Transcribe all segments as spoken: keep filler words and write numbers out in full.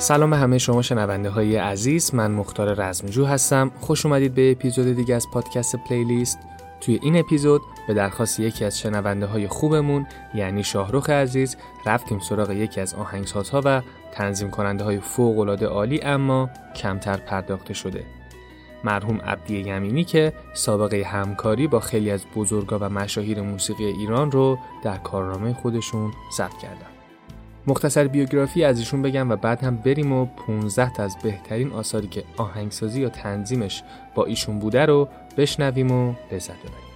سلام به همه شما شنونده های عزیز، من مختار رزمجو هستم. خوش اومدید به اپیزود دیگه از پادکست پلیلیست. توی این اپیزود به درخواست یکی از شنونده های خوبمون یعنی شاهرخ عزیز رفتیم سراغ یکی از آهنگسازها و تنظیم کننده های فوق العاده عالی اما کمتر پرداخته شده، مرحوم عبدی یمینی که سابقه همکاری با خیلی از بزرگا و مشاهیر موسیقی ایران رو در کارنامه خودشون ثبت کردن. مختصر بیوگرافی از ایشون بگم و بعد هم بریم و پانزده تا از بهترین آثاری که آهنگسازی یا تنظیمش با ایشون بوده رو بشنویم و لذت ببریم.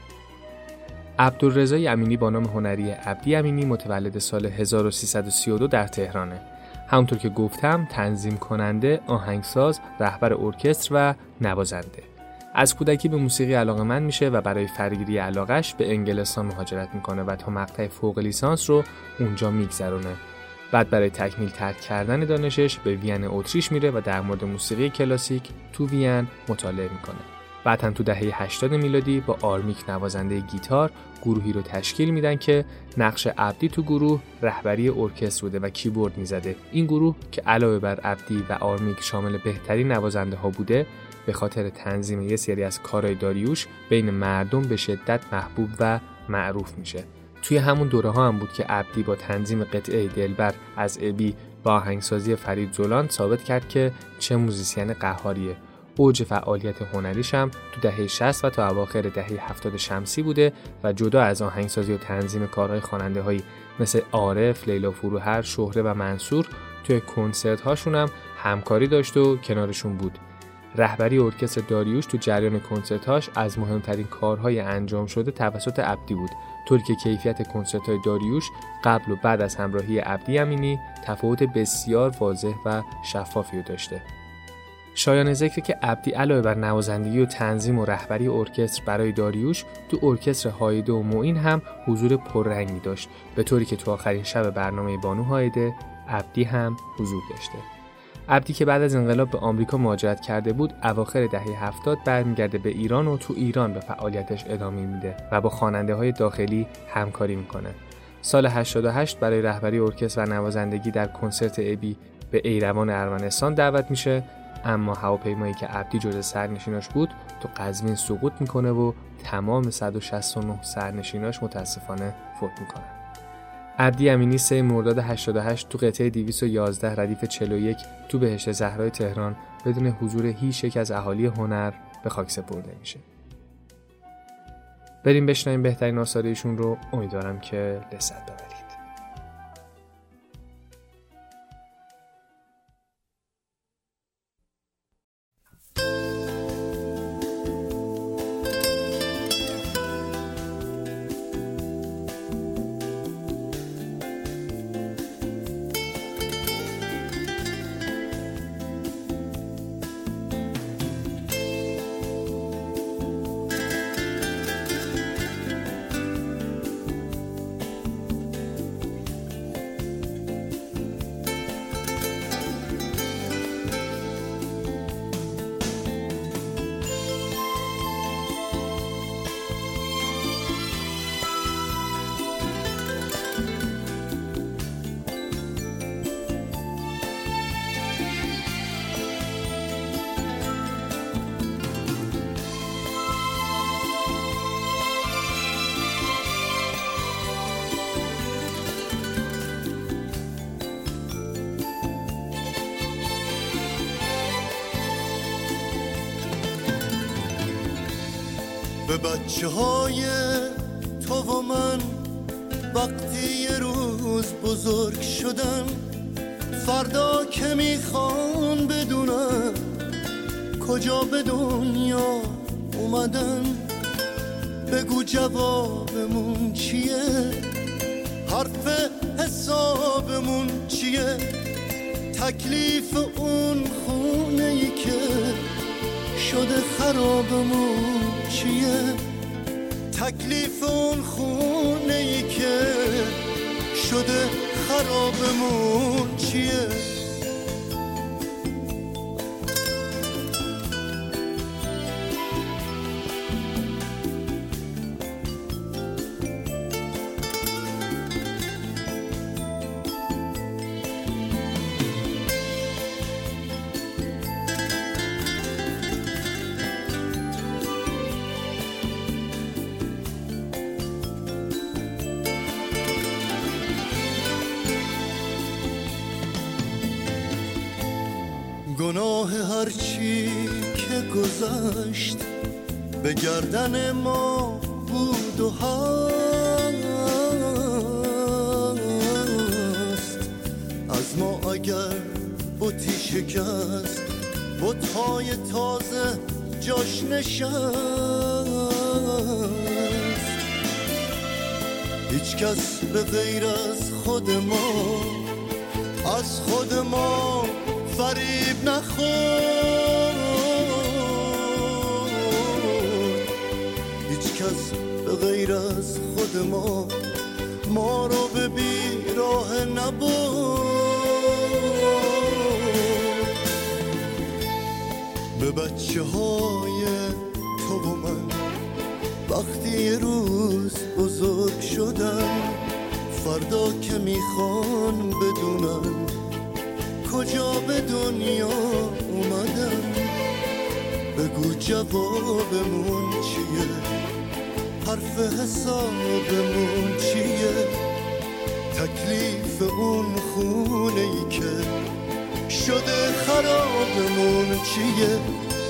عبدالرضا یمینی با نام هنری عبدی یمینی متولد سال هزار و سیصد و سی و دو در تهرانه. همونطور که گفتم تنظیم کننده، آهنگساز، رهبر ارکستر و نوازنده. از کودکی به موسیقی علاقه‌مند میشه و برای فراگیری علاقش به انگلستان مهاجرت میکنه و تا مقطع فوق لیسانس رو اونجا میگذرونه. بعد برای تکمیل ترک کردن دانشش به وین اتریش میره و در مورد موسیقی کلاسیک تو وین مطالعه میکنه. بعد هم تو دهه هشتاد میلادی با آرمیک نوازنده گیتار گروهی رو تشکیل میدن که نقش عبدی تو گروه رهبری ارکستر بوده و کیبورد میزده. این گروه که علاوه بر عبدی و آرمیک شامل بهترین نوازنده ها بوده، به خاطر تنظیم یه سری از کارهای داریوش بین مردم به شدت محبوب و معروف میشه. توی همون دوره ها هم بود که عبدی با تنظیم قطعه دلبر از ابی با آهنگسازی فرید زولان ثابت کرد که چه موزیسین قهاریه. اوج فعالیت هنریش هم تو دهه شصت و تا اواخر دهه هفتاد شمسی بوده و جدا از آهنگسازی و تنظیم کارهای خواننده‌هایی مثل عارف، لیلا فروهر، شهره و منصور، توی کنسرت هاشون هم همکاری داشت و کنارشون بود. رهبری ارکستر داریوش تو جریان کنسرت‌هاش از مهمترین کارهای انجام شده توسط عبدی بود، طوری که کیفیت کنسرت‌های داریوش قبل و بعد از همراهی عبدی یمینی تفاوت بسیار واضح و شفافی داشته. شایان ذکر که عبدی علاوه بر نوازندگی و تنظیم و رهبری ارکستر برای داریوش، تو ارکستر هایده و معین هم حضور پررنگی داشت، به طوری که تو آخرین شب برنامه بانو هایده عبدی هم حضور داشته. عبدی که بعد از انقلاب به آمریکا مهاجرت کرده بود، اواخر دهه هفتاد برمیگرده به ایران و تو ایران به فعالیتش ادامه میده و با خواننده‌های داخلی همکاری میکنه. سال هشتاد و هشت برای رهبری ارکستر و نوازندگی در کنسرت ابی به ایروان ارمنستان دعوت میشه، اما هواپیمایی که عبدی جزو سرنشیناش بود تو قزوین سقوط میکنه و تمام صد و شصت و نه سرنشیناش متاسفانه فوت میکنن. عبدی یمینی سه مرداد هشتاد و هشت تو قطعه دویست و یازده ردیف چهل و یک تو بهشت زهرای تهران بدون حضور هیچ یک از اهالی هنر به خاک سپرده میشه. بریم بشنویم بهترین آثار ایشون رو، امیدوارم که لذت ببرید. به بچه های تو و من وقتی یه روز بزرگ شدن، فردا که میخوان بدونن کجا به دنیا اومدن، بگو جوابمون چیه، حرف حسابمون چیه، تکلیف اون خونه‌ای که شده خرابمون چیه، تکلیف اون خونه‌ای که شده خرابمون چیه. هرچی که گذشت به گردن ما بود و هست. از ما اگر بتی شکست، بت‌های تازه جاش نشست. هیچ کس به غیر از خود ما از خود ما فریب نخورد. هیچ کس به غیر از خود ما ما رو به بیراه نبرد. به بچه های تو و من وقتی یه روز بزرگ شدن، فردا که میخوان بدونن کجا به دنیا اومدن، بگو جوابمون چیه، حرف حسابمون چیه، تکلیف اون خونه ای که شده خرابمون چیه.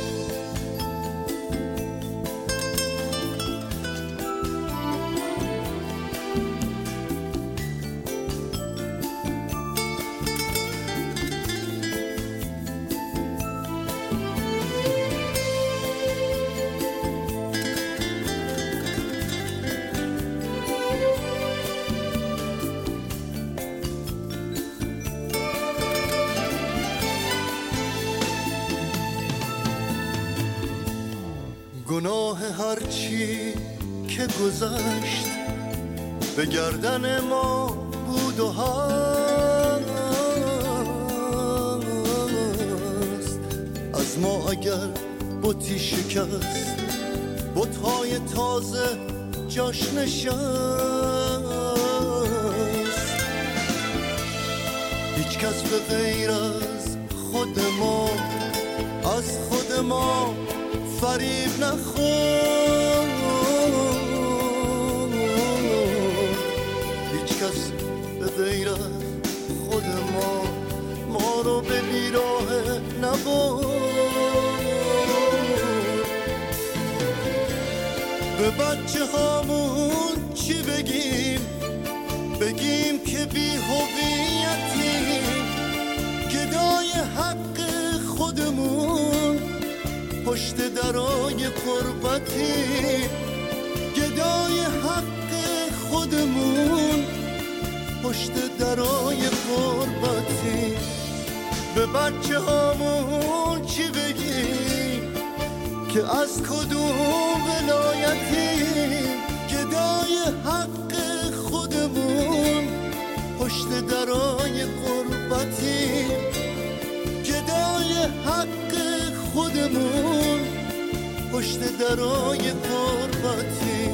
گناه هرچی که گذشت به گردن ما بود و هست. از ما اگر بتی شکست، بت‌های تازه جاش نشست. هیچ کس به غیر از خود ما از خود ما فریب نخورد. هیچ کس به غیر از خود ما ما رو به بیراه نبرد. به بچه هامون چی بگیم، بگیم که بی هویتیم، گدای حق خودمون پشت درای قربتی، گدای حق خودمون پشت درای قربتی. به بچه هامون چی بگیم که از کدوم ولایتی، گدای حق خودمون پشت درای قربتی، گدای حق خودمون پشت درای قربتی.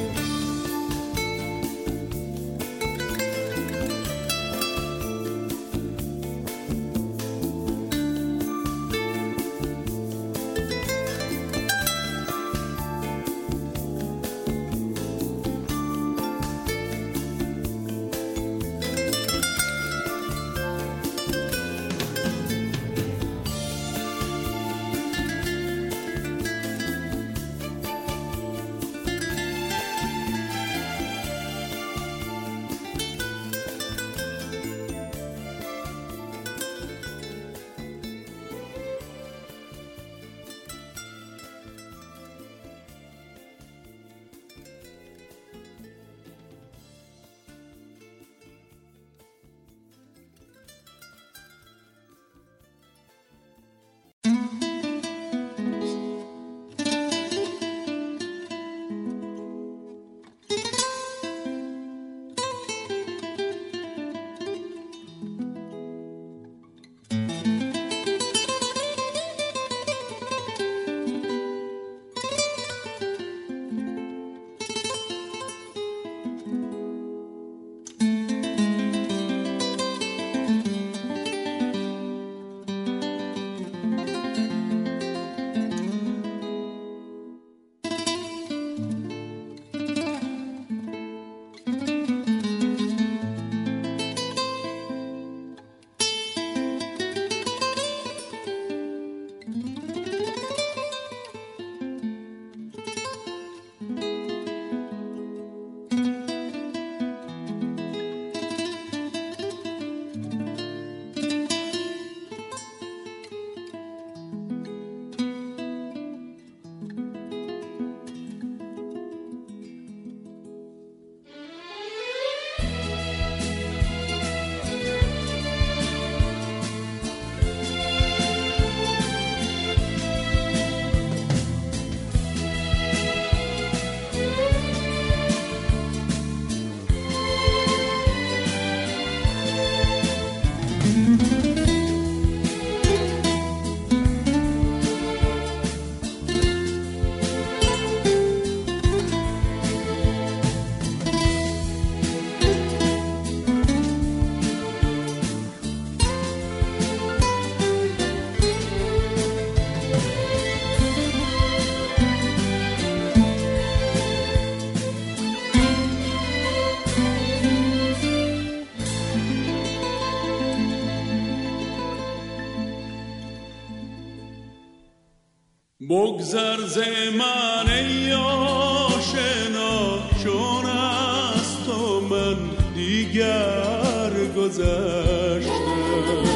بگذر ز من ای آشنا، چون از تو من دیگر گذشتم،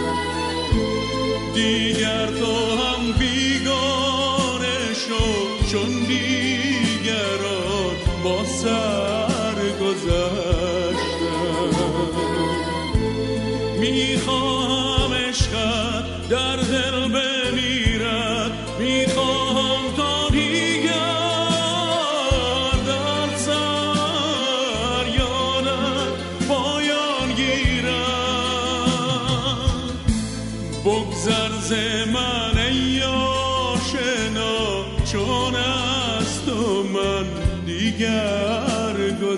دیگر تو هم بیگانه شو، چون دیگران با سر گذشتم. میخواهم عشقت در دل بمیرد، میخواهم تا دیگر در سر یادت پایان گیرد. بگذر ز من ای آشنا، چون از تو من دیگر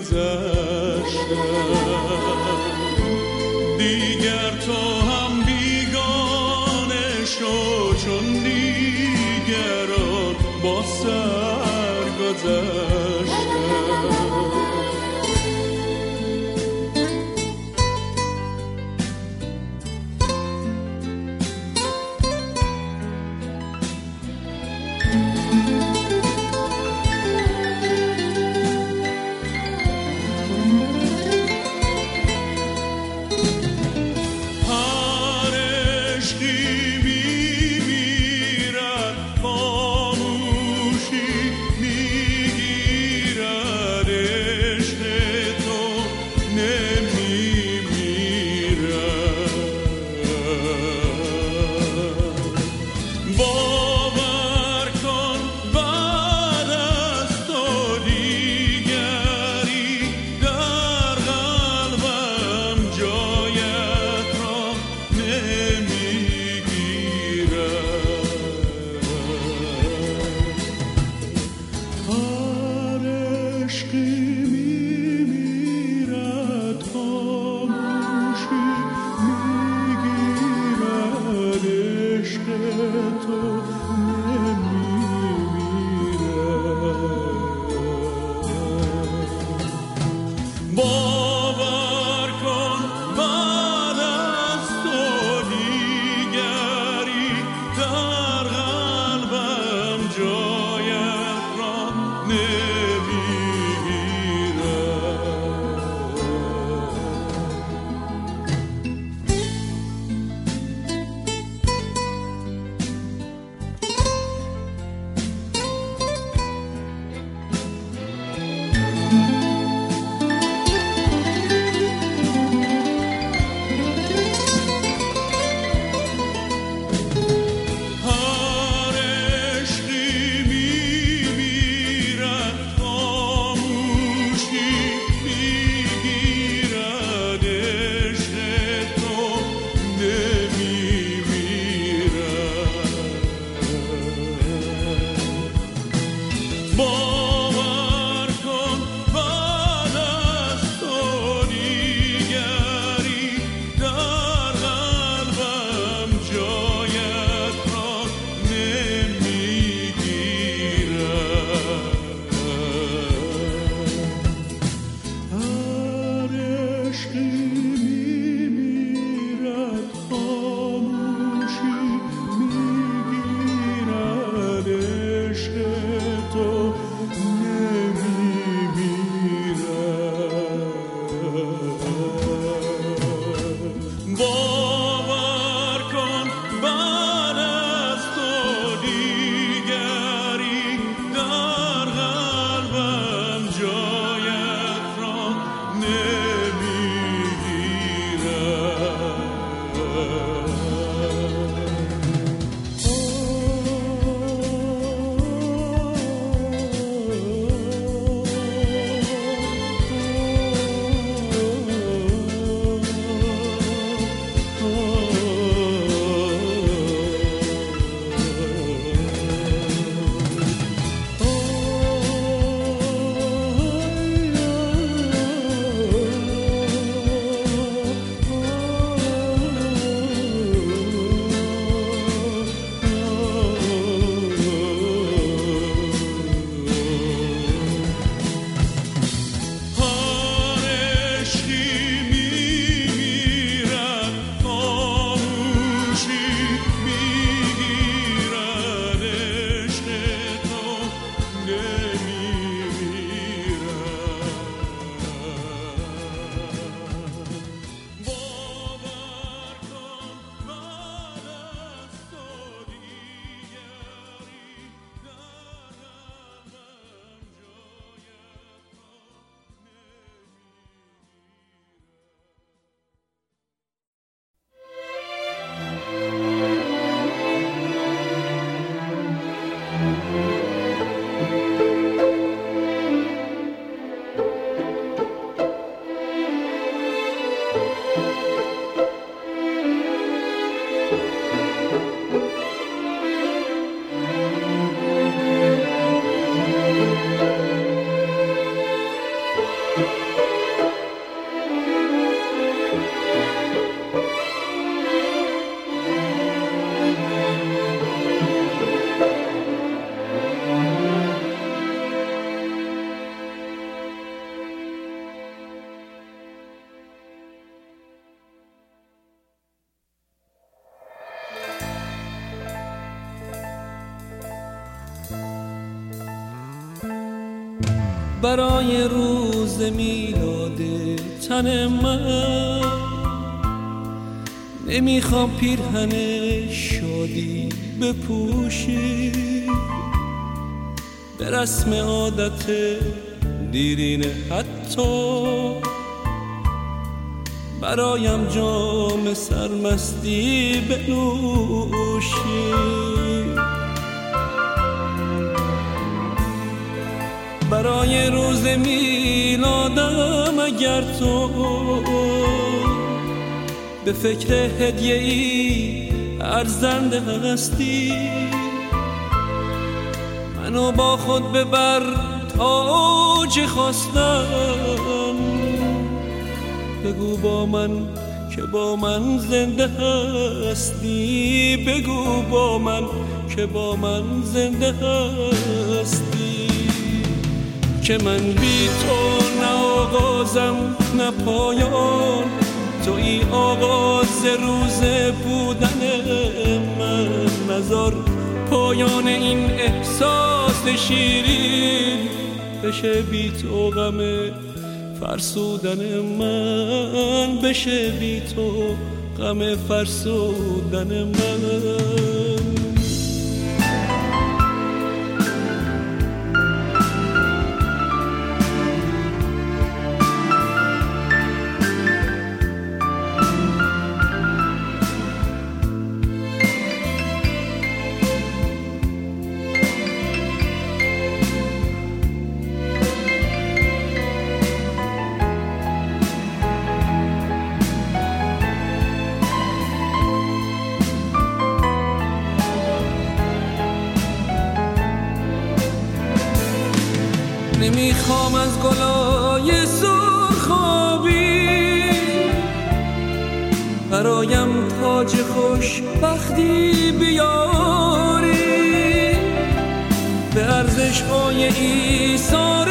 گذشتم، دیگر تو هم بیگانه شو، چون دیگران با سر گذشتم. برای روز میلاد تن من. نمیخوام پیرهن شادی بپوشی، به رسم عادت دیرینه حتی برایم جام سرمستی بنوشی. برای روز میلادم اگر تو به فکر هدیه ای ارزنده هستی، منو با خود ببر تا چه خواستم. بگو با من که با من زنده هستی، بگو با من که با من زنده هستی. که من بی تو نه آغازم نه پایان، توی آغاز روز بودن من. نذار پایان این احساس شیرین بشه بی تو غم فرسودن من، بشه بی تو غم فرسودن من. نمیخوام از گلای سرخابی برایم تاج خوشبختی بیاری، به ارزش‌های ایثار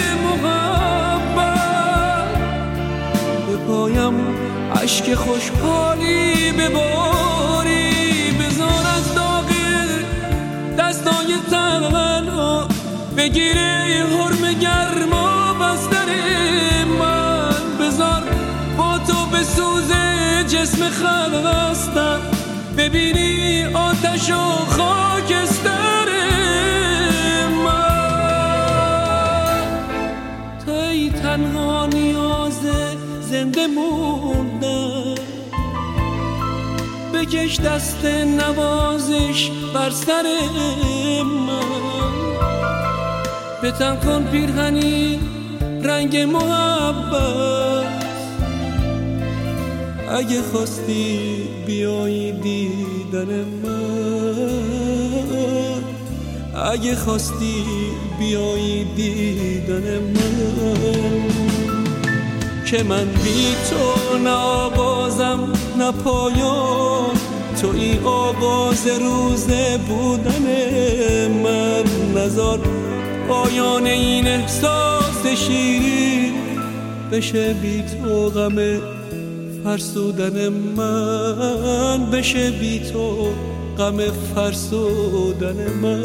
محبت به پایم اشک خوشحالی بباری. بذار از داغ دستای تنها بگیره حرم گرما بستر من. بذار با تو به سوز جسم خستم ببینی آتش و خاکستر من. توی تنها نیاز زنده موندن، بکش دست نوازش بر سر من. بتن کن پیرهنی رنگ محبت، اگه خواستی بیایی دیدن من، اگه خواستی بیایی دیدن من. که من بی تو نه آغازم نه پایان، توی آغاز روز بودن من. نذار پایان این احساس شیرین بشه بی تو غم فرسودن من، بشه بی تو غم فرسودن من.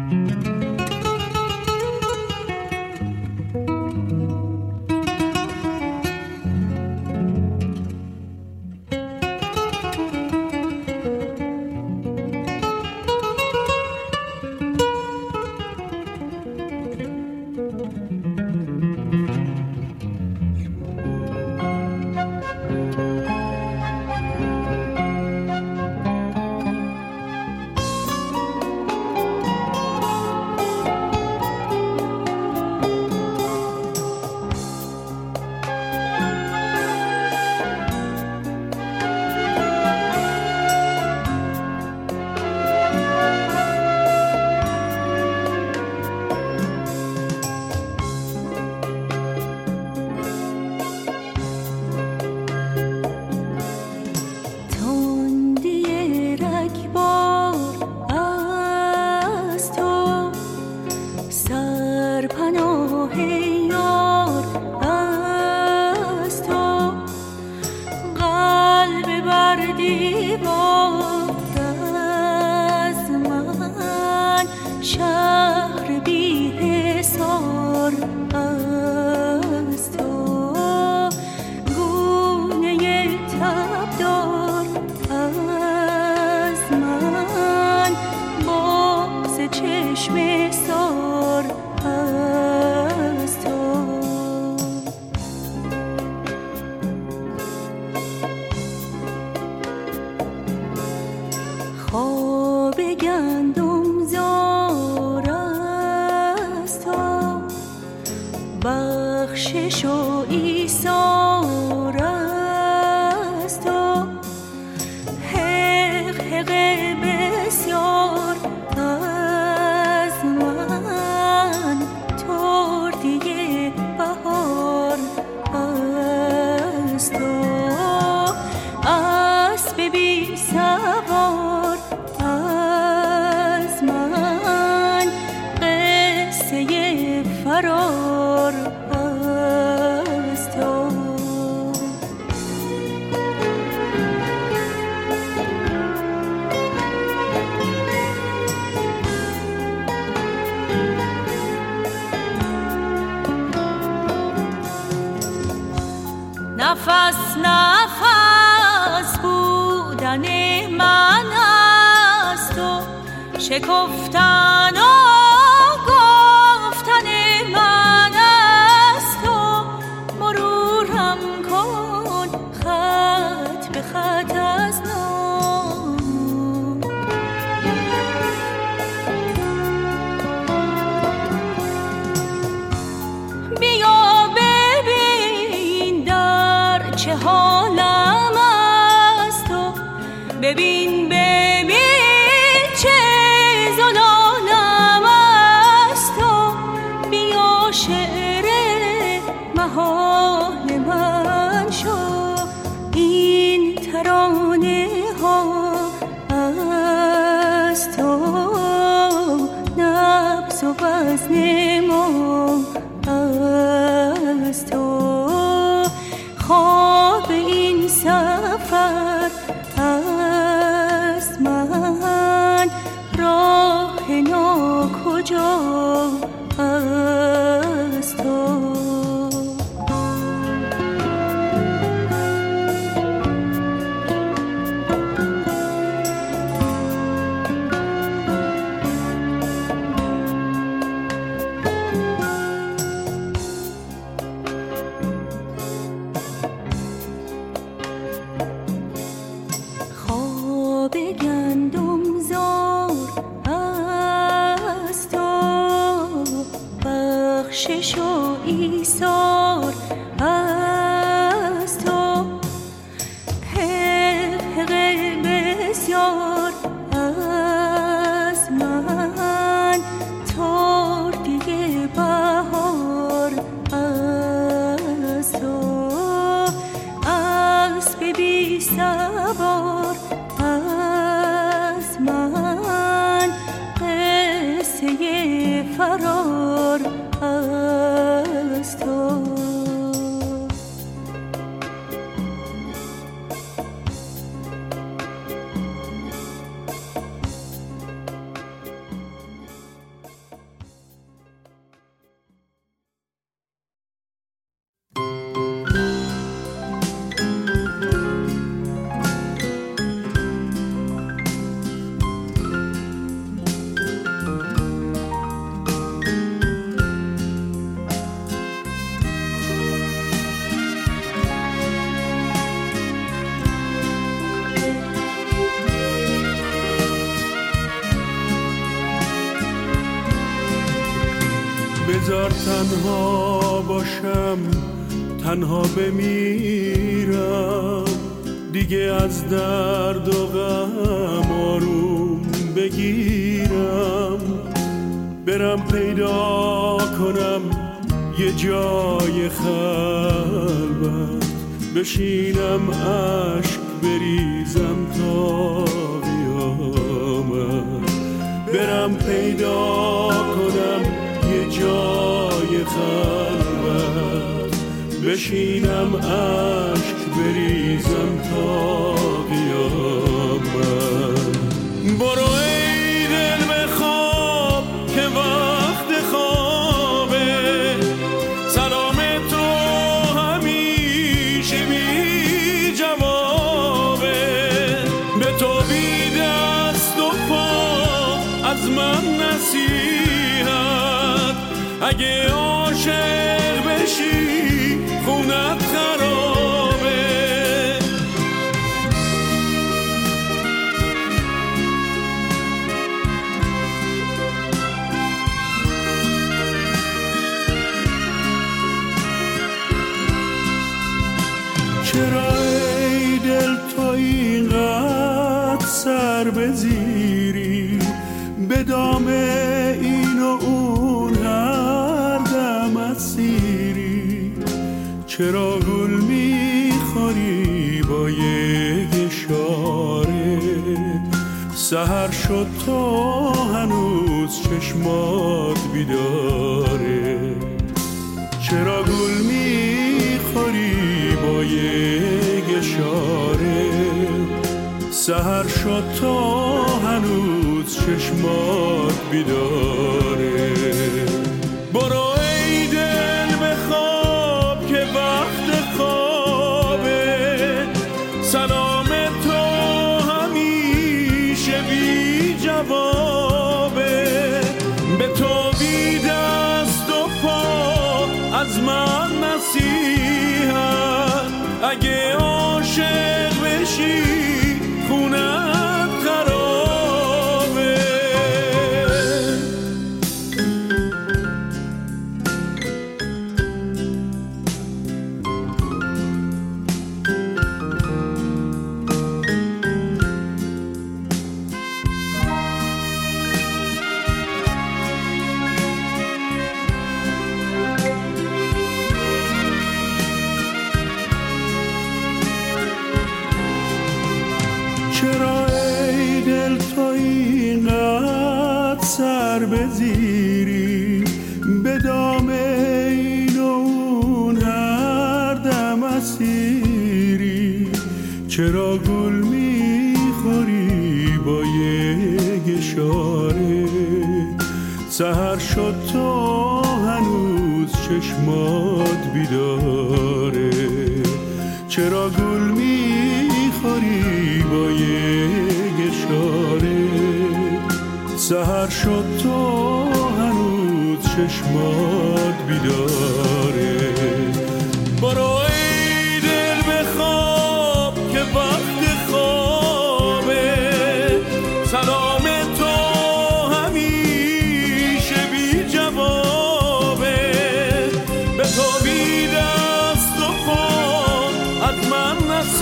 نفس نفس بودن من است و شکفتن و گفتن من است و مرورم کن خط به خط از نو. بیا چه حالم است و ببین ببین چه زلالم است و بیا شعر محال من شو. این ترانه ها از تو نبض و وزن ما از تو. خواب این سفر از من راه ناکجا از تو. بخشش و ایثار از تو. حق بسیار از من تردی بهار از تو. اسب بی سوار از من قصه فرار از تو. بذار تنها باشم، تنها بمیرم، دیگه از درد و غم آروم بگیرم، برم پیدا کنم یه جای خلوت، بشینم عشق بریزم تا قیامت، برم پیدا کنم یه جای خلوت، بشینم عشق بریزم تا قیامت. برو ای دل بخواب که وقت خوابه، سلام تو همیشه بی جوابه، به تو بی دست و پا از من نصیحت، اگه عاشق بشی خونت خرابه. چرا ای دل تو اینقدر سر بزیری، به دام این و اون هر دم اسیری، چرا گل میخوری با یک اشاره، سحر شد تا هنوز چشمات بیداره، چرا گل میخوری با یک اشاره، سحر شد تا هنوز چشمات بیداره. برو ای دل بخواب که وقت خوابه، سلام تو همیشه بی جوابه، به تو بی دست و پا از من نصیحت، اگه عاشق بشی خونت خرابه. چرا ای دل تو اینقدر سر بزیری، به دام این و اون هر دم اسیری، چرا گل میخوری با یک اشاره، سحر شد تا هنوز چشمات بیداره، چرا گل میخوری با یک اشاره، سحر شد تا هنوز چشمات بیداره. برو ای دل بخواب که وقت خوابه، سلام تو همیشه بی جوابه، به تو بی دست و پا از من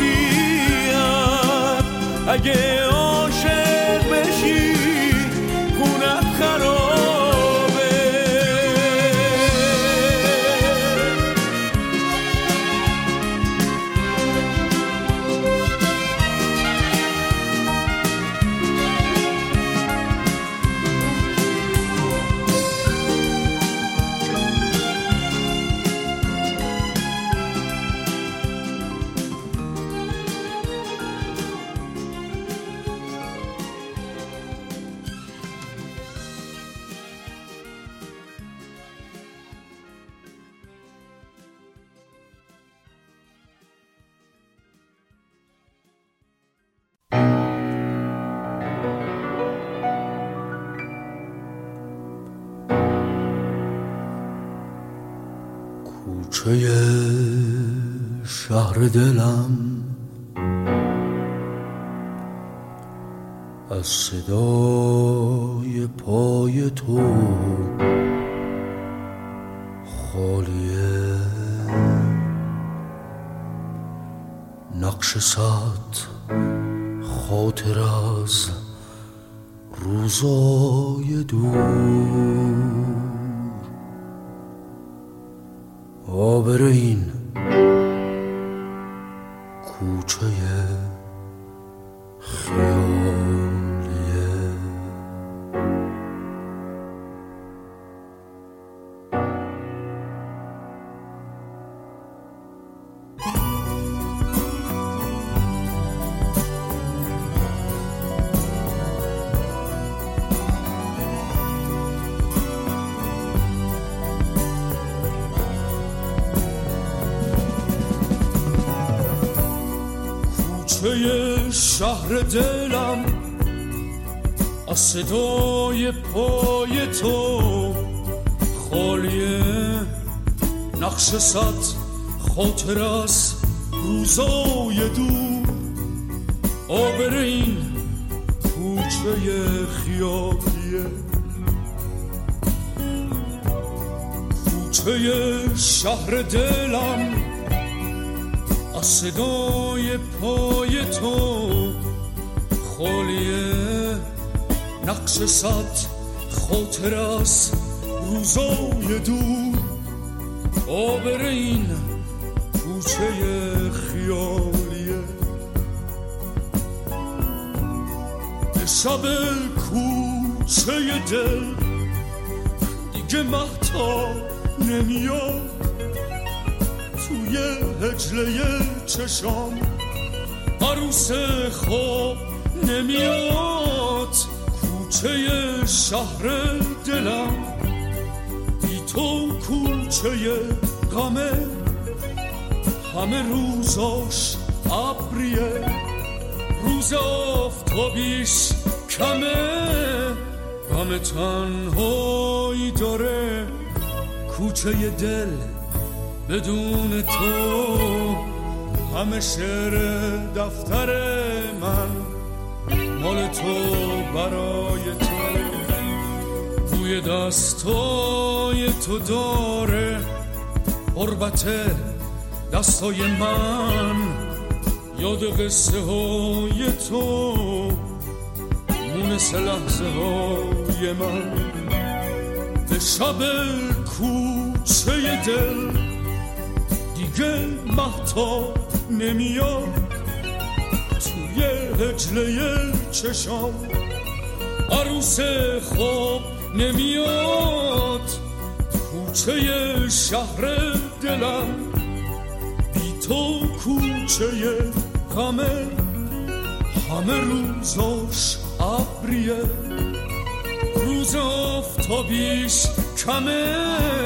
نصیحت، اگه عاشق بشی خونت خرابه. کوچه شهر دلم از صدای پای تو خالیه نقش ساعت خاطر از روزای دور آبر این کوچه خیالیه. کوچه شهر دلم از صدای پای تو خالیه نقش صد خاطر از روزای دور آبر این کوچه خیالیه. کوچه شهر دلم از صدای پای تو خالیه نقش صد خاطر از روزای دور آبر این کوچه خیالیه. به شب کوچه دل دیگه مهتاب نمیاد توی هجله چشام عروس خواب نمیاد کوچه شهر دلم بی تو کوچه غمه همه روزاش ابریه روز آفتابیش کمه غم تنهایی داره کوچه دل بدون تو همه شعر دفتر من مال تو برای تو بوی دستای تو داره قربت دستای من یاد قصه های تو مونس لحظه های من. به شب کوچه دل دیگه مهتاب نمیاد توی هجله چشام عروس خواب نمیاد کوچه شهر دلم بی تو کوچه غمه همه روزاش ابریه روز آفتابیش کمه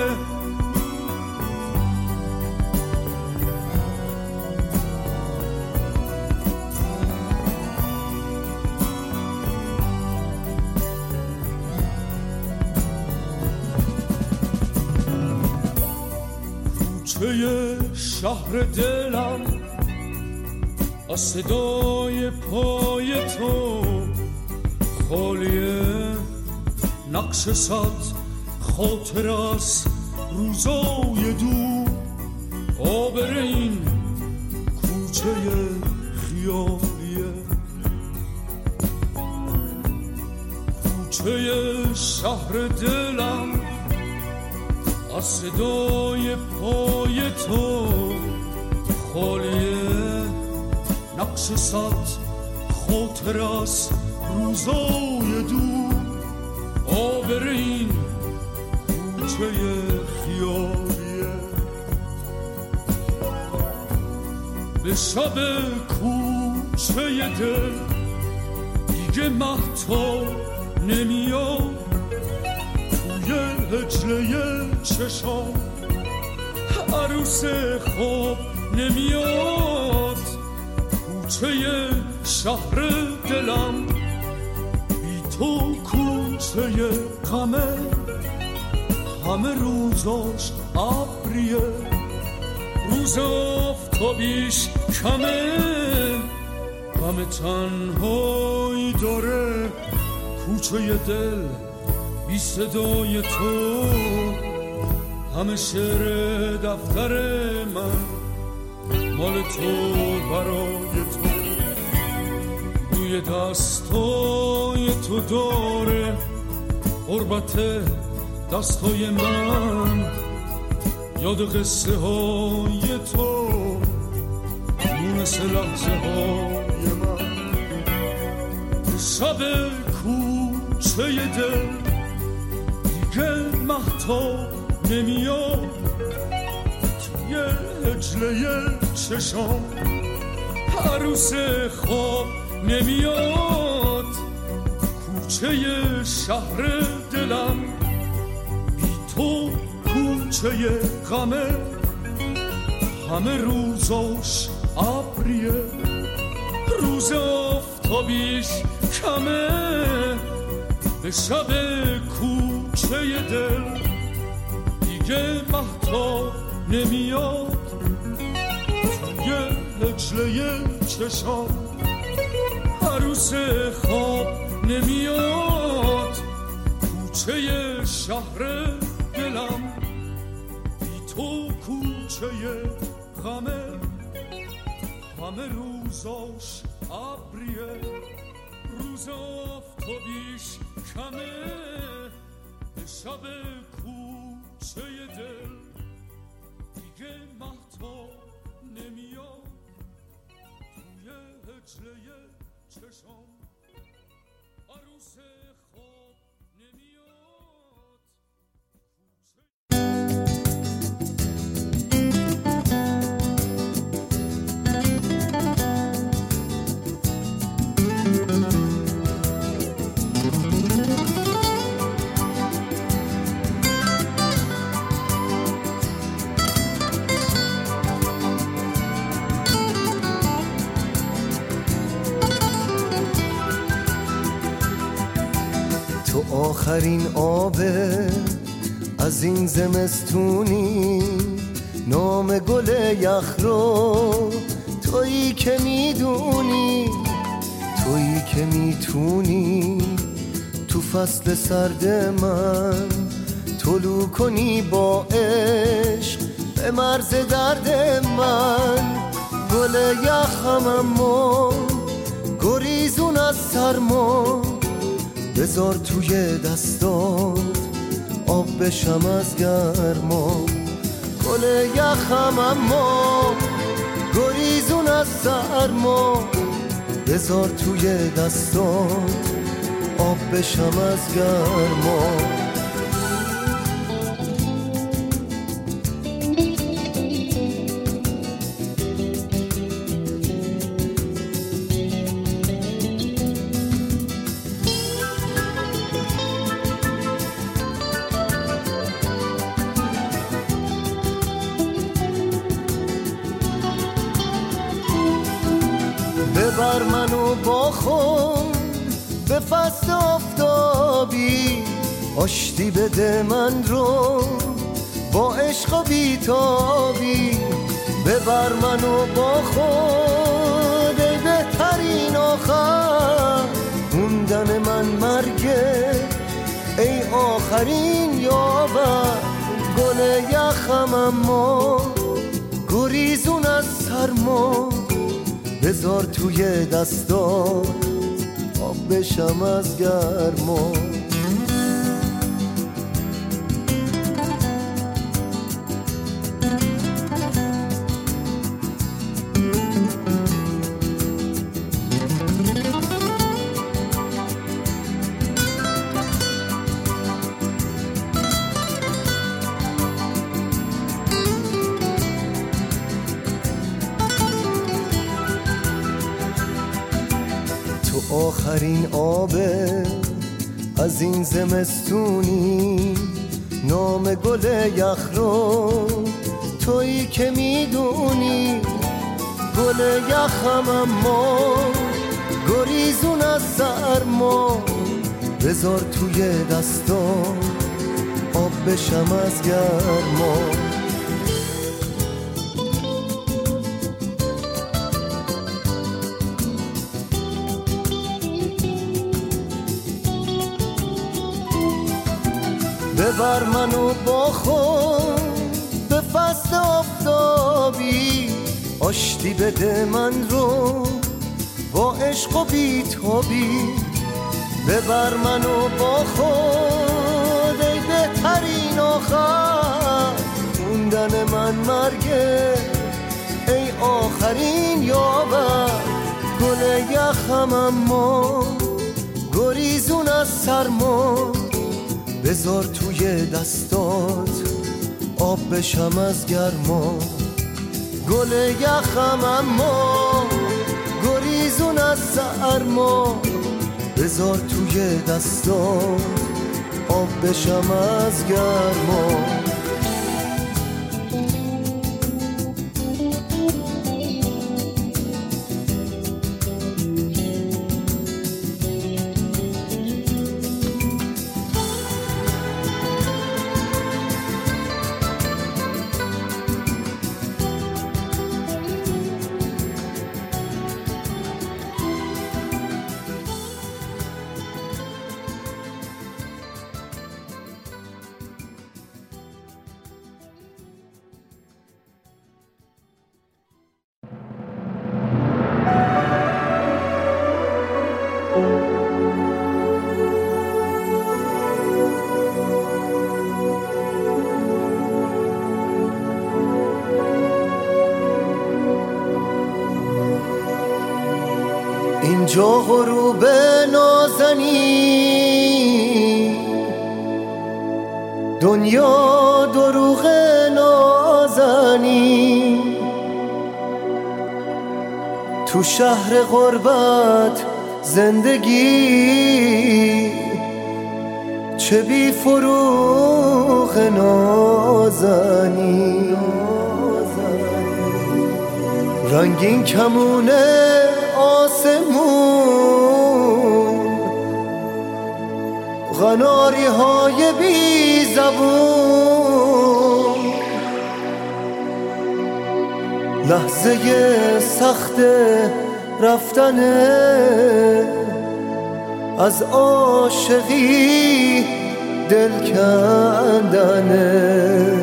کوچه شهر دلم از صدای پای تو خالیه نقش صد خاطر از روزای دور آبر این کوچه خیالیه. کوچه شهر دلم از صدای پای تو خالیه نقش صد خاطر از روزای دور آبر این کوچه خیالیه. به شب کوچه دل دیگه مهتاب نمیاد توی هجله چشام عروس خواب نمیاد کوچه شهر دلم بی تو کوچه غمه همه روزاش ابریه روز آفتابیش کمه غم تنهایی داره کوچه دل بی صدای تو همه شعر دفتر من مال تو برای تو، روی دستای تو داره قربت دستای من، یاد قصه های تو مونس لحظه های من. شب کوچه دل دیگه مهتاب نمیاد، توی هجله چشام عروس خواب نمیاد. کوچه شهر دلم بی تو کوچه غمه، همه روزاش ابریه روز آفتابیش کمه. به شب کوچه دل دیگه مهتاب نمیاد، توی هجله چشام عروس خواب نمیاد. کوچه شهر دلم بی تو کوچه غمه، همه روزاش ابریه روز آفتابیش کمه. به شب کوچه دل دیگه مهتاب نمیاد، توی هجله چشام عروس خواب نمیاد. آخرین آبه از این زمستونی، نام گل یخ رو تویی که میدونی، تویی که میتونی تو فصل سرد من طلوع کنی با عشق به مرز درد من. گل یخم اما گریزون از سرما، بذار توی دستات آب بشم از گرما. گل یخم اما گریزون از سرما، بذار توی دستات آب بشم از گرما. ببر منو با خود به فصل آفتابی، آشتی بده من رو با عشق و بیتابی. ببر منو با خود ای بهترین آخر، موندن من مرگه ای آخرین یاور. گل یخم اما گریزون از سرما، بذار توی دستات آب بشم از گرما. آخرین آبه از این زمستونی، نام گل یخ رو تویی که میدونی. گل یخم اما گریزون از سرما، بذار توی دستات آب بشم از گرما. ببر منو با خود فصل آفتابی آشتی بده من رو با عشق و بی‌تابی، ببر منو با خود ای بهترین آخر، موندن من مرگه ای آخرین یاور. گل یخم اما گریزون از سرما، بذار توی دستات آب بشم از گرما. گل یخم اما گریزون از سرما، بذار توی دستات آب بشم از گرما. اینجا غروب نازنی، دنیا دروغ نازنی، تو شهر غربت زندگی چه بی فروغ نازنی. رنگین کمونه آسمون، قناری های بی زبون، لحظه سخت رفتنه از عاشقی دل کندنه.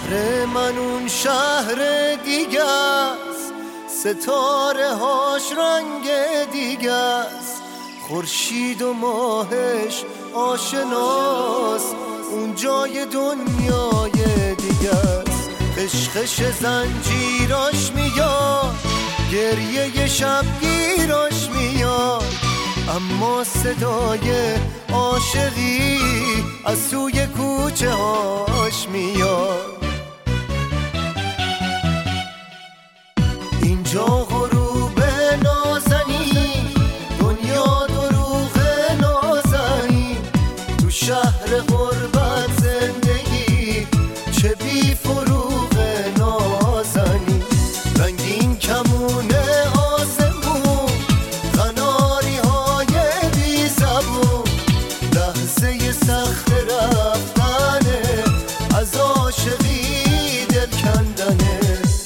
شهر من اون شهر دیگه است، ستاره هاش رنگ دیگه است، خورشید و ماهش آشناست، اون جای دنیای دیگه است. خشخش زنجیراش میاد، گریه شبگیراش میاد، اما صدای عاشقی از سوی کوچه هاش میاد. اینجا غروب نازنین، دنیا دروغ نازنین، تو شهر غربت زندگی چه بی فروغ نازنین. رنگین کمونه آسمون، قناری های بی زبون، لحظه سخت رفتنه، از عاشقی دل کندنه.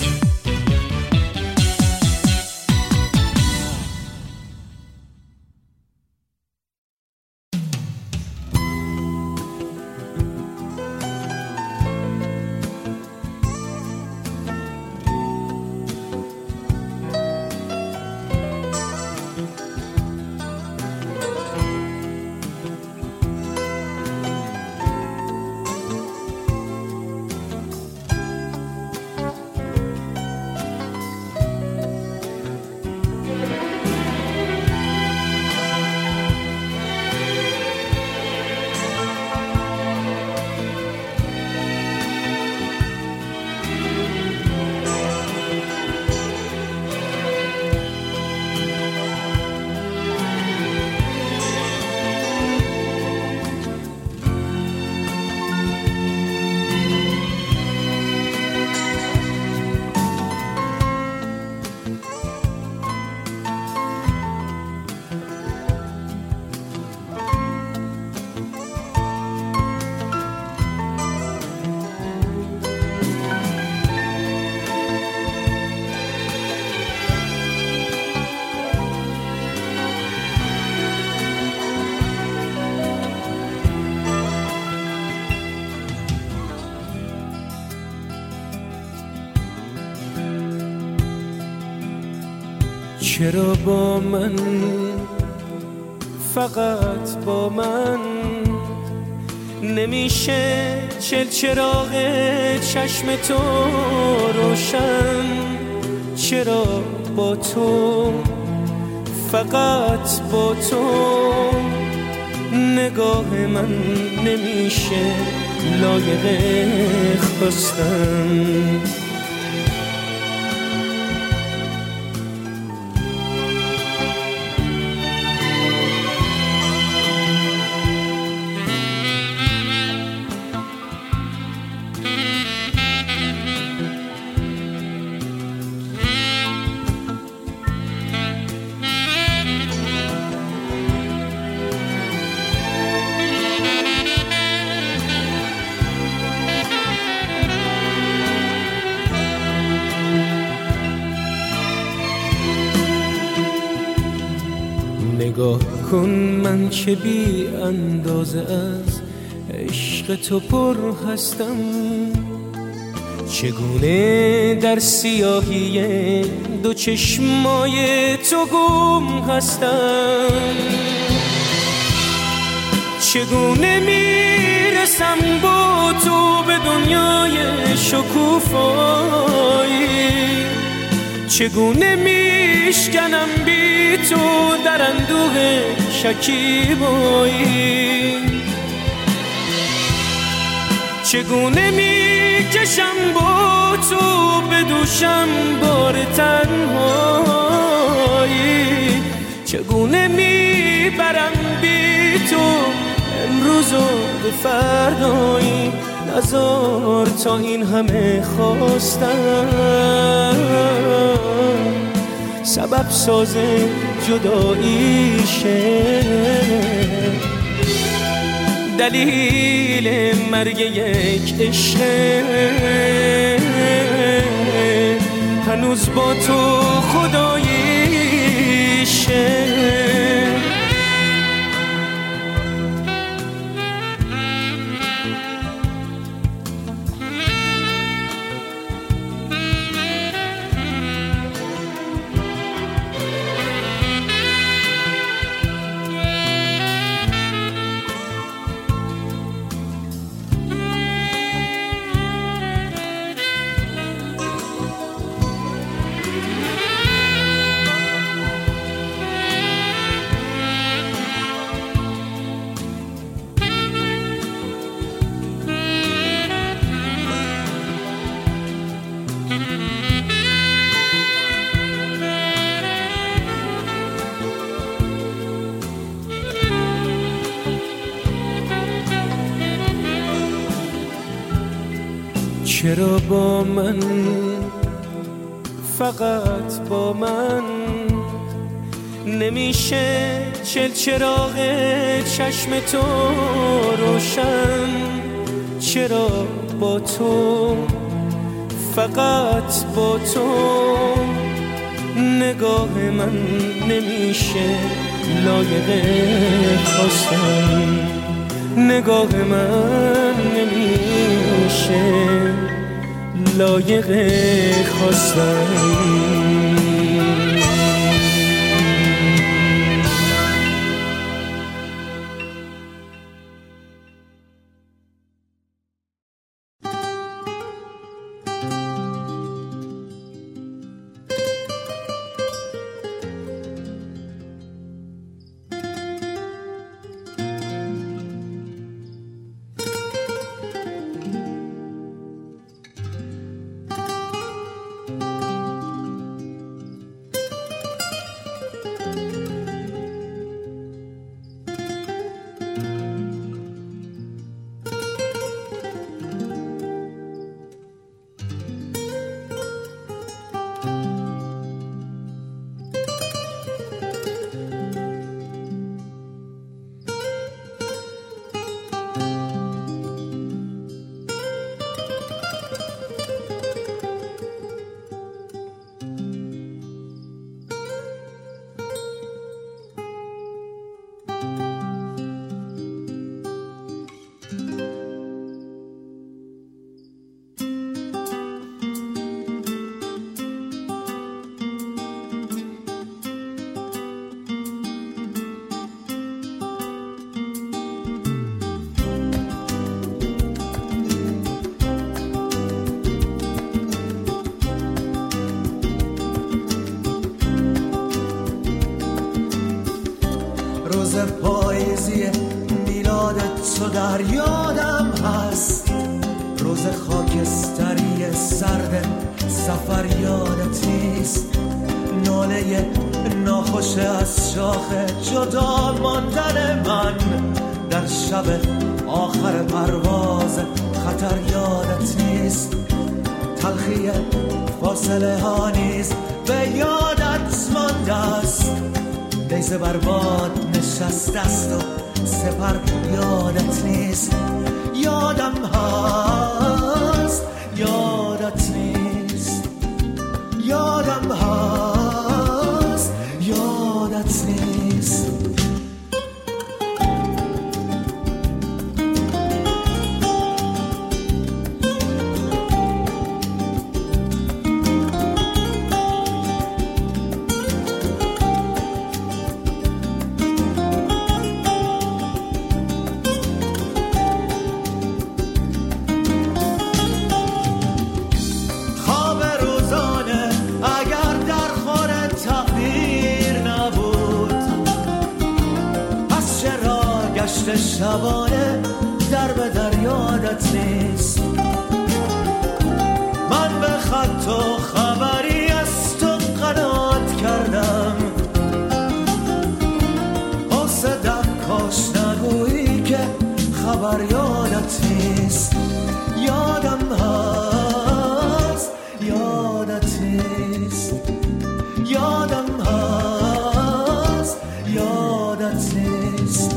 چرا با من، فقط با من نمیشه چل چراغ چشم تو روشن؟ چرا با تو، فقط با تو نگاه من نمیشه لایق خواستن؟ نگاه کن من که بی اندازه از عشق تو پر هستم، چگونه در سیاهی دو چشمای تو گم هستم، چگونه میرسم با تو به دنیای شکوفایی، چگونه میشکنم بی تو در اندوه شکیبایی، چگونه میکشم با تو به دوشم بار تنهایی، چگونه میبرم بی تو امروز و به فردایی. نزار تا این همه خواستم سبب ساز جداییشه، دلیل مرگ یک عشق، هنوز با تو خداییشه. چرا با من، فقط با من نمیشه چل چراغ چشم تو روشن؟ چرا با تو، فقط با تو نگاه من نمیشه لایق خواستن؟ نگاه من نمیشه لایق خواستن. روز پاییزی میلادت تو در یادم هست، روز خاکستری سرد سفر یادت نیست، ناله ناخوش از شاخ جدا ماندن من در شب آخر پرواز خطر یادت نیست، تلخی فاصله ها نیز به یادت مانده است، نیزه بر باد نشسته است و سپر یادت نیست، یادم هست یادت نیست، یادم هست یادت نیست. شبانه در به در یادت نیست، من به خط و خبری از تو قناعت کردم، حسدم کاش نگویی که خبر یادت نیست، یادم هست یادت نیست، یادم هست یادت نیست.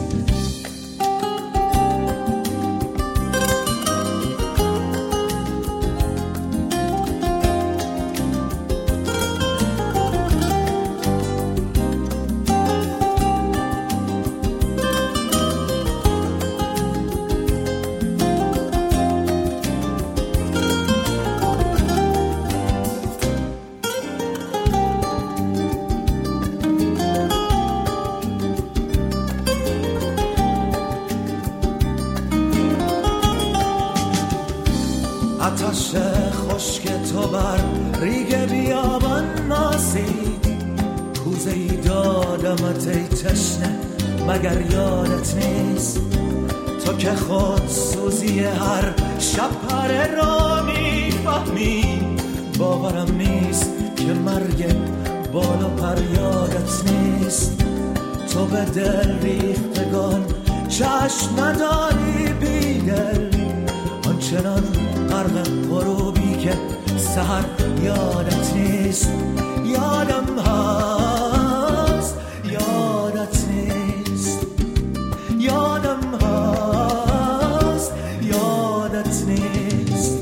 آتش خشک تو بر ریگ بیابان ماسید، کوزه ای دادمت ای تشنه مگر یادت نیست، تو که خود سوزی هر شب پره را میفهمی، باورم نیست که مرگ بال و پر یادت نیست، تو به دل ریختگان چشم نداری بیدل، آنچه چنان غرق غروبی که سحر یادت نیست، یادم هست یادت نیست، یادم هست یادت نیست.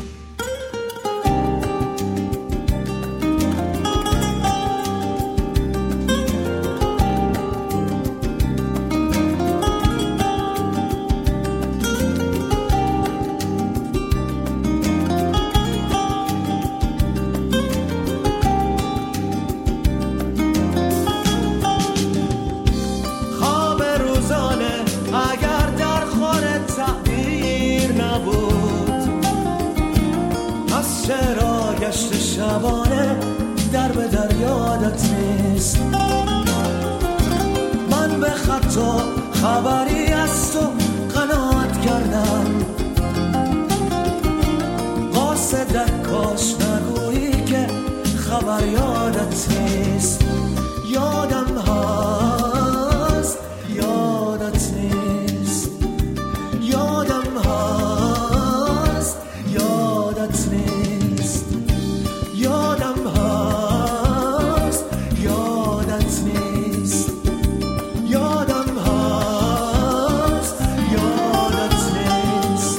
چرا گشت شبانه در به در یادت نیست؟ من به خطا خبری از تو قناعت کردم، قاصدت کاش نگویی که خبر یادت نیست، یادم هست یادت نیست، یادم هست یادت نیست، یادم هست یادت نیست، یادم هست یادت نیست.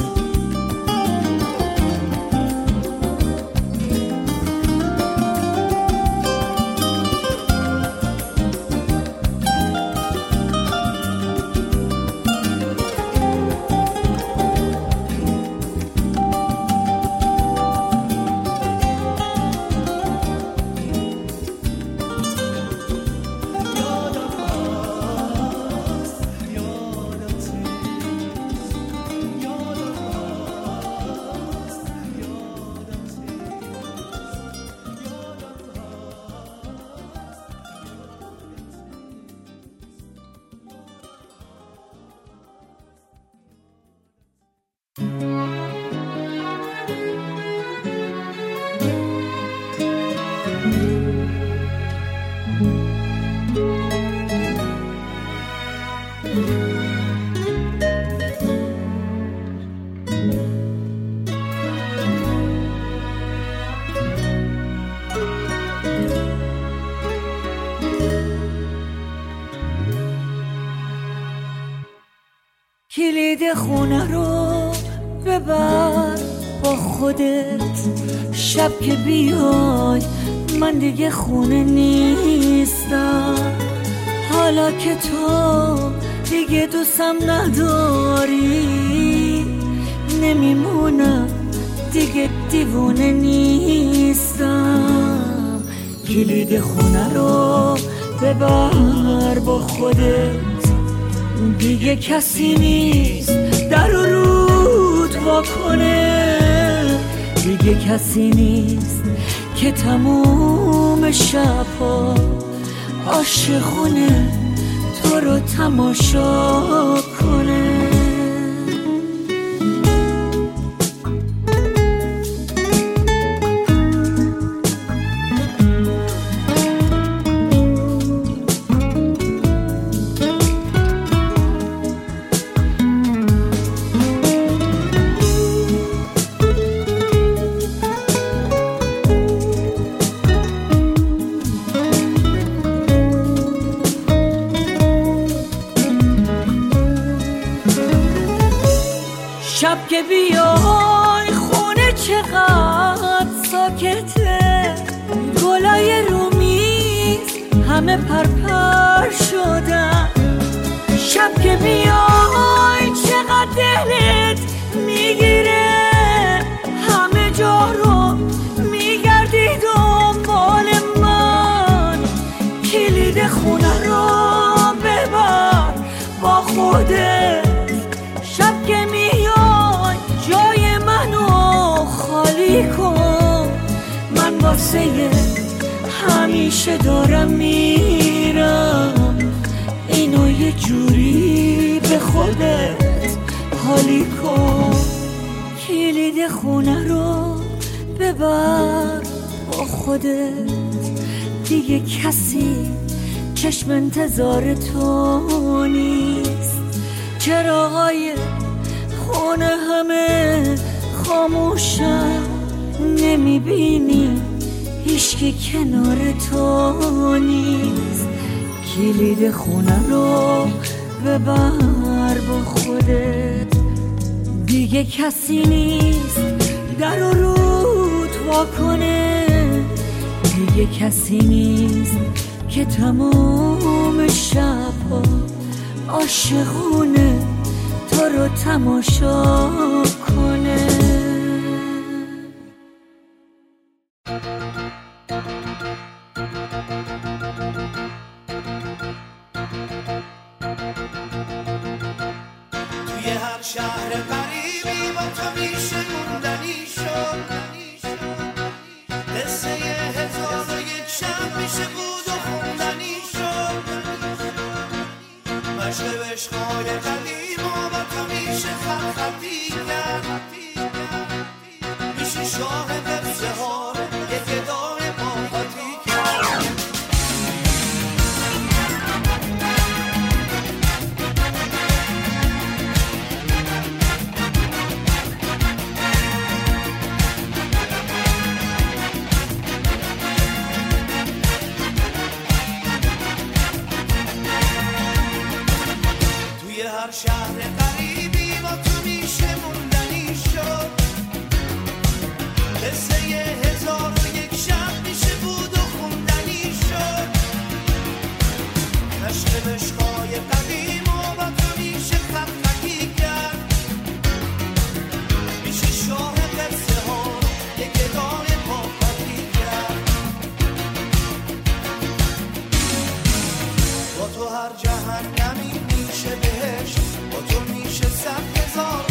کلید خونه رو ببر با خودت، شب که بیای من دیگه خونه نیستم. حالا که تو دیگه دوستم نداری، نمیمونم دیگه دیوونه نیستم. کلید خونه رو ببر با خودت، دیگه کسی نیست در رو رود وا کنه، دیگه کسی نیست که تموم شبها عاشقونه تو رو تماشا کنه. شب که بیای خونه چقدر ساکته، گلای رو میز همه پرپر شدن. شب که بیای چقدر دلت میگیره، همه جا رو میگردی دنبال من. کلید خونه رو ببر با خودت، شب که میای جای منو خالی کن. من واسه همیشه دارم میرم، اینو یه جوری به خودت حالی کن. کلید خونه رو ببر با خودت، دیگه کسی چشم انتظار تو نیست. چراغای خونه همه خاموشم نمیبینی هیچکی کنار تو نیست. کلید خونه رو ببر با خودت، دیگه کسی نیست در و رود وا کنه. دیگه کسی نیست که تمام شبها عاشقونه تو رو تماشا کنه. توی هر شهر قریبی با تو میشه موندنی شد. قصه هزار و یک شب میشه بود و خوندنی شد. مشق عشقای قدیم و با تو میشه خط خطی کرد. میشه شاه قصه ها یک ادای با خطی کرد. هر شهر قریبی با تو میشه موندنی شد. قصه هزار و یک شب میشه بود و خوندنی شد. عشق عشقای قدیم و با تو میشه خط خطی کرد. میشه شاه قصه ها یک ادای با خطی کرد. با تو هر جهنمی میشه بهشت، با تو میشه صد هزار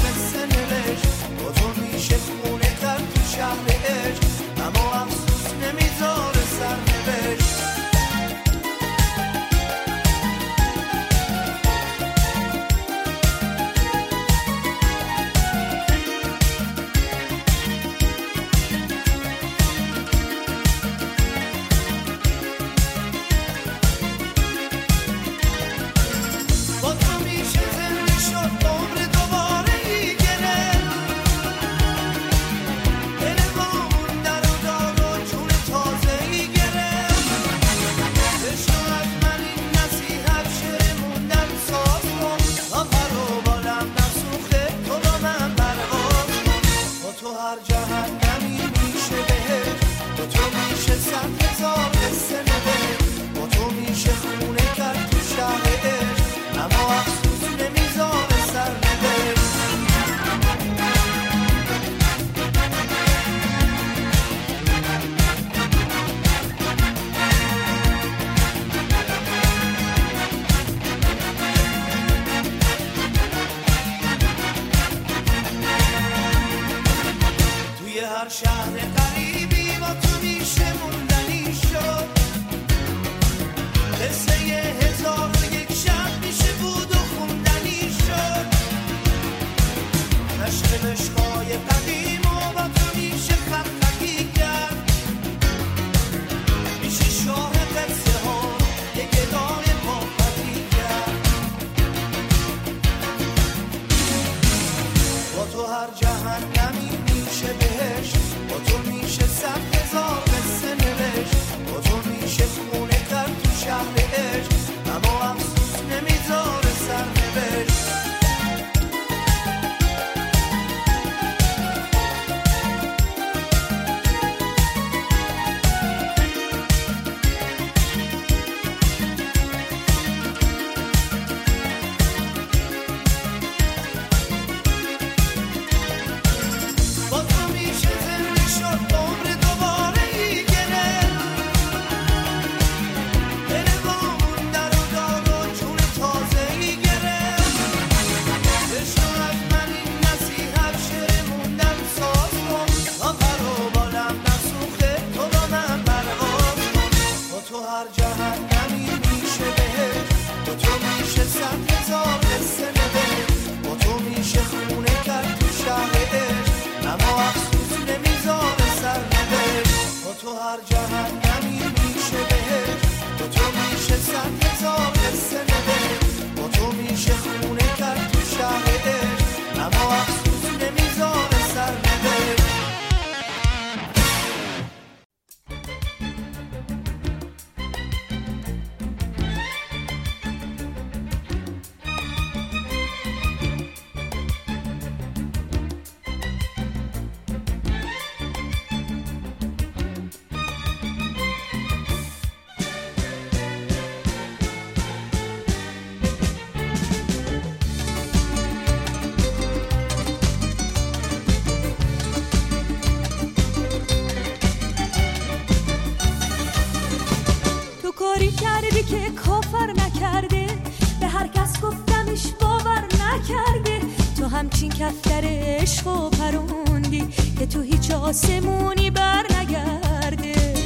کافر نکرده، به هر کس گفتمش باور نکرده. تو همچین کفتر عشق و پروندی که تو هیچ آسمونی بر نگرده.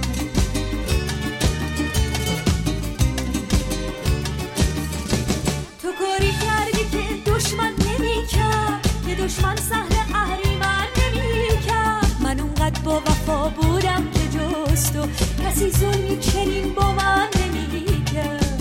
تو کاری کردی که دشمن نمی کرد، که دشمن سهل اهریمن نمی کرد. من اونقدر با وفا بودم که جز تو کسی ظلمی چنین با من نمی کرد.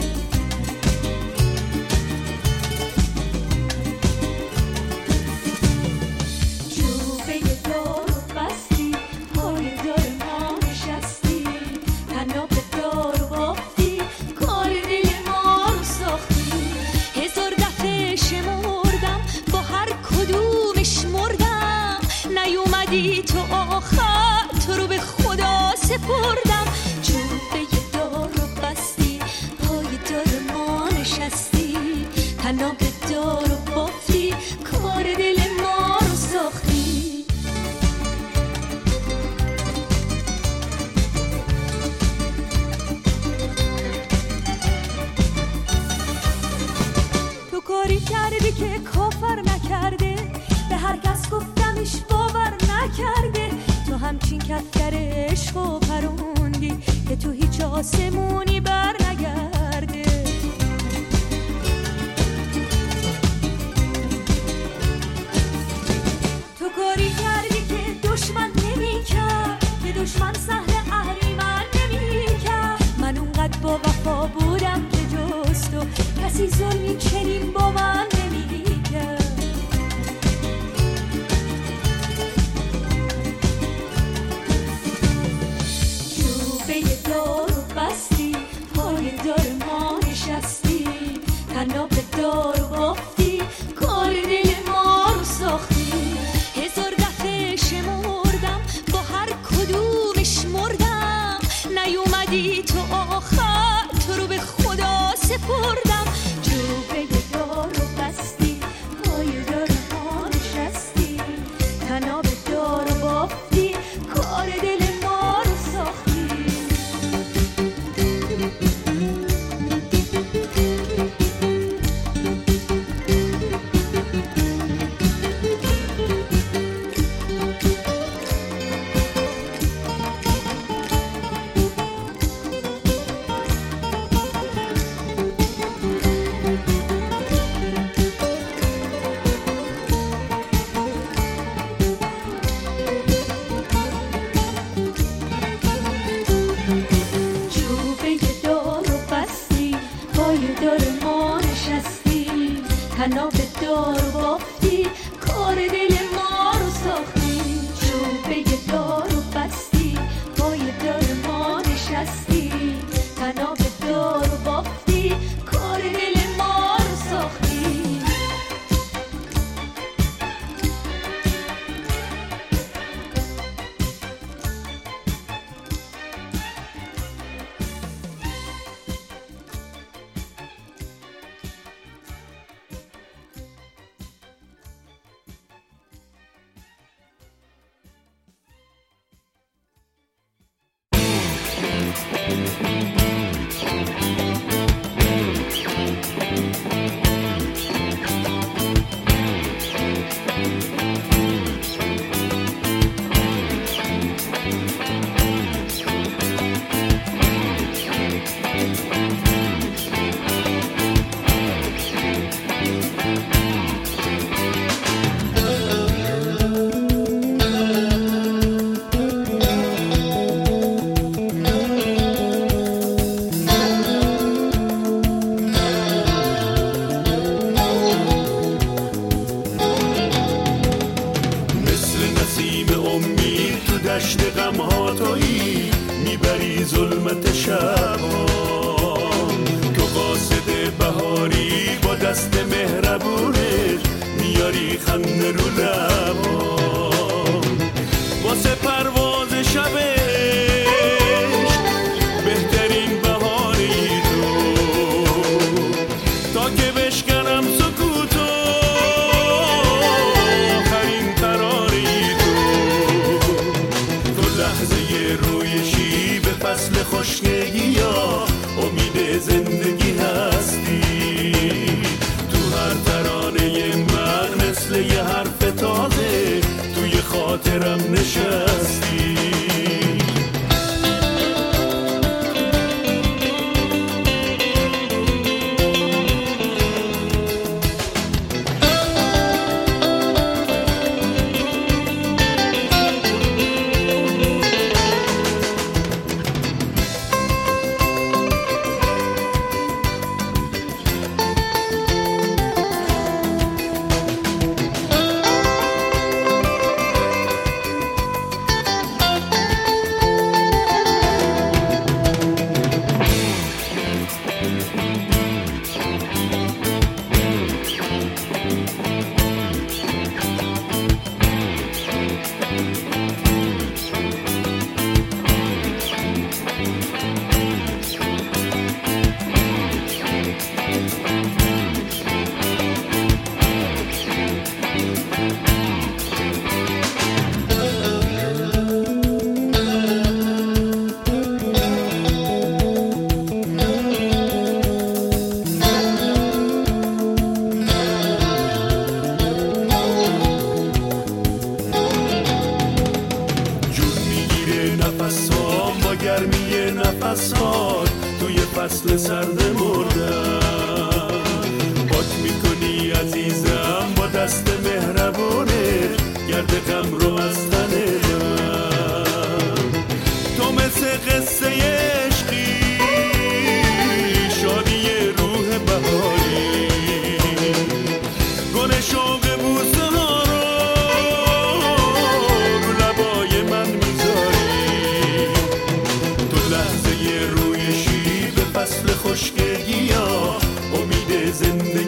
چوبه دار بستی، پای دار ما نشستی، تناب دار بافتی، کار دل ما رو ساختی. هزار دفعه شمردم با هر کدومش مردم، نیومدی تو آخر تو رو به خدا سپردم. چوبه دار رو بستی، پای دار ما نشستی، تناب دار رو بافتی، کار دل ما رو ساختی. تو کاری کردی که کافر نکرده، به هر کس گفتمش باور نکرده. تو همچین کفتر عشق و پروندی که تو هیچ آسمونی بر نگرده. تو کاری کردی که دشمن نمی کرد، که دشمن سهل اهریمن نمی کرد. من اونقدر با وفا بودم که جز تو کسی ظلمی چنین با من نمی کرد. چوبه دار رو بستی، پای دار ما نشستی، تناب دار رو بافتی، کار دل ما رو ساختی. هزار دفعه شمردم با هر کدومش مردم، نیومدی تو آخر تو رو به خدا سپردم. چوبه دار رو بستی، پای دار ما نشستی، تناب دار رو بافتی، کار دل ما رو ساختی. چوبه دار رو بستی، پای دار ما نشستی، تناب دار رو بافتی، کار دل ما رو ساختی. چوبه دار رو بستی، پای دار ما نشستی، تناب دار رو بافتی، کار دل ما رو ساختی. ظلمت شبان، تو قاصد بهاری با دست مهربونت میاری خنده رو لبان. واسه پرواز شبش بهترین بهاری تو، تا که بشکنم سکوتو آخرین قراری تو. تو لحظه رویشی به فصل خوشگی یا امید زندگی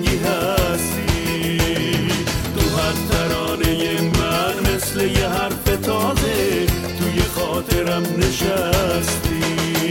هستی. تو هر ترانه من مثل یه حرف تازه توی خاطرم نشستی.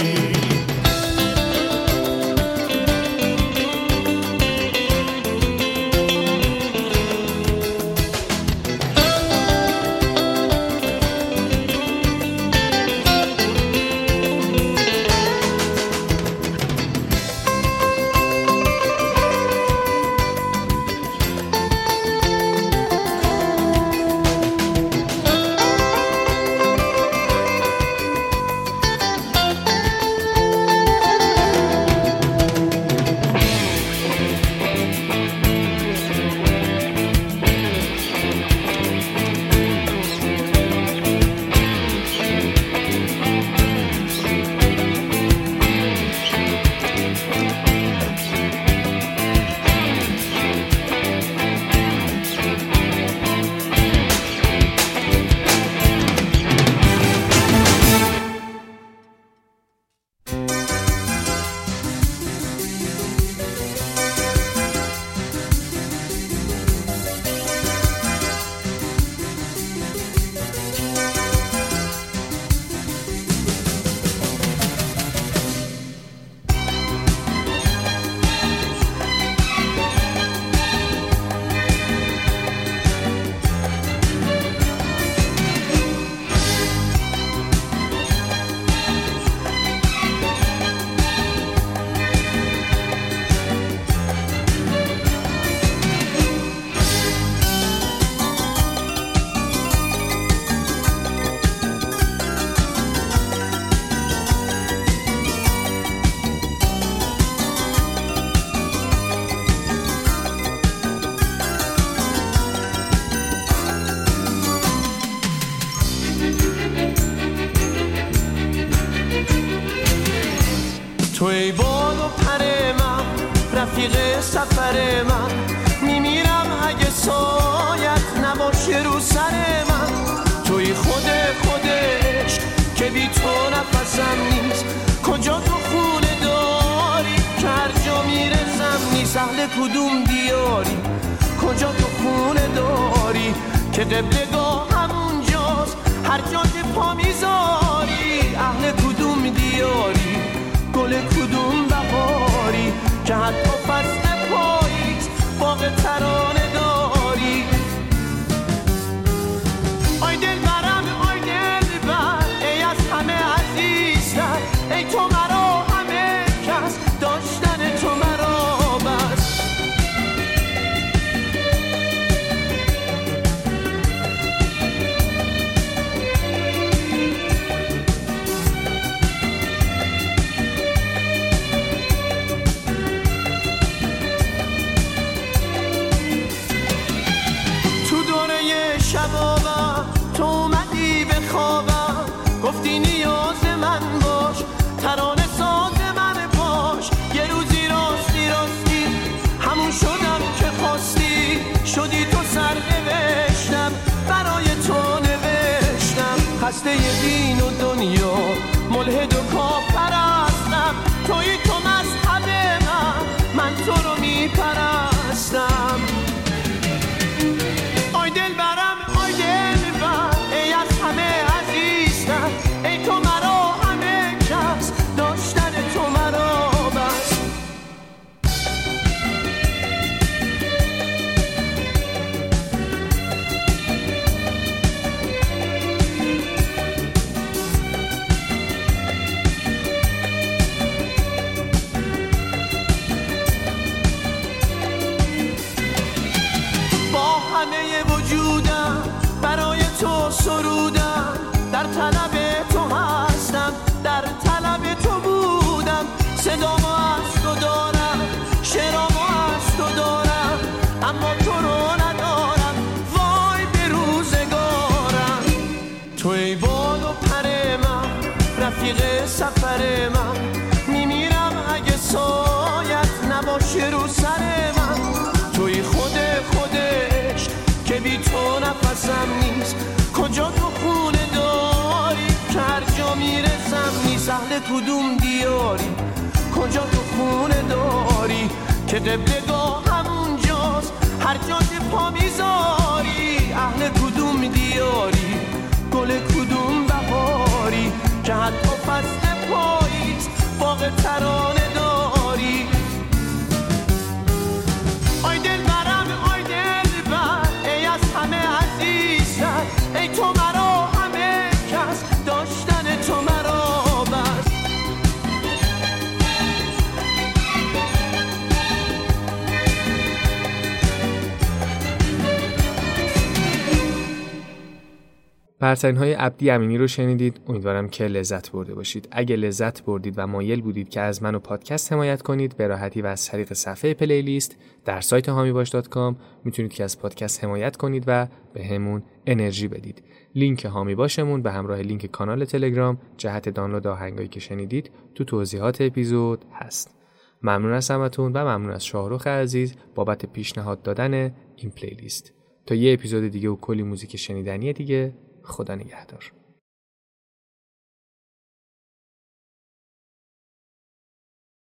تو ای باد و پر من، رفیق سفر من، میمیرم اگه سایت نباشه رو سر من. توی خود خودش که بی تو نفسم نیست، کجا تو خونه داری که هر جا میرسم نیست. اهل کدوم دیاری، کجا تو خونه داری که قبلگاه همون جاست هر جا که پا میذاری. اهل کدوم دیاری، گل کدوم بهاری که حتی فصل پاییز باغ ترانه داری. آی دل برم، آی دل بر، ای از همه عزیزتر، ای تو مرا همه کس، داشتن تو مرا بس. شبابم تو اومدی به خوابم، گفتی نیاز من باش، ترانه ساز من باش. یه روزی راستی راستی همون شدم که خواستی، شدی تو سر نوشتم برای تو نوشتم. خسته دین و دنیا، ملحد و کافر هستم، توی تو مذهب من، من تو رو میپرستم. آی دل برم، آی دل بر، ای از همه عزیزتر، ای تو مرا همه کس، داشتن تو مرا بس. همه وجودم برای تو سرودم، در طلب تو هستم، در طلب تو بودم. صدامو از تو دارم، شعرامو از تو دارم، اما تو رو ندارم، وای به روزگارم. تو ای باد و پر من، رفیق سفر من، میمیرم اگه سایت نباشه رو سر من. توی خود خودش که بی تو نفسم نیست، کجا تو خونه داری که هر جا میرسم نیست. اهل کدوم دیاری، کجا تو خونه داری که قبلگاه همون پا میذاری؟ اهل کدوم دیاری؟ گل کدوم بهاری که حتی فصل پاییز باغ ترانه داری؟ آی دل برم آی دل بر، ای از همه عزیزتر، ای تو مرا همه کس، داشتن تو مرا بس. برترین‌های عبدی امینی رو شنیدید. امیدوارم که لذت برده باشید. اگه لذت بردید و مایل بودید که از من و پادکست حمایت کنید، به راحتی و از طریق صفحه پلیلیست در سایت هامیباش دات کام میتونید که از پادکست حمایت کنید و به همون انرژی بدید. لینک هامیباشمون به همراه لینک کانال تلگرام جهت دانلود آهنگایی که شنیدید تو توضیحات اپیزود هست. ممنون از همتون و ممنون از شاهرخ عزیز بابت پیشنهاد دادن این پلیلیست. تا یه اپیزود دیگه و کلی موزیک شنیدنی دیگه، خدا نگهدار.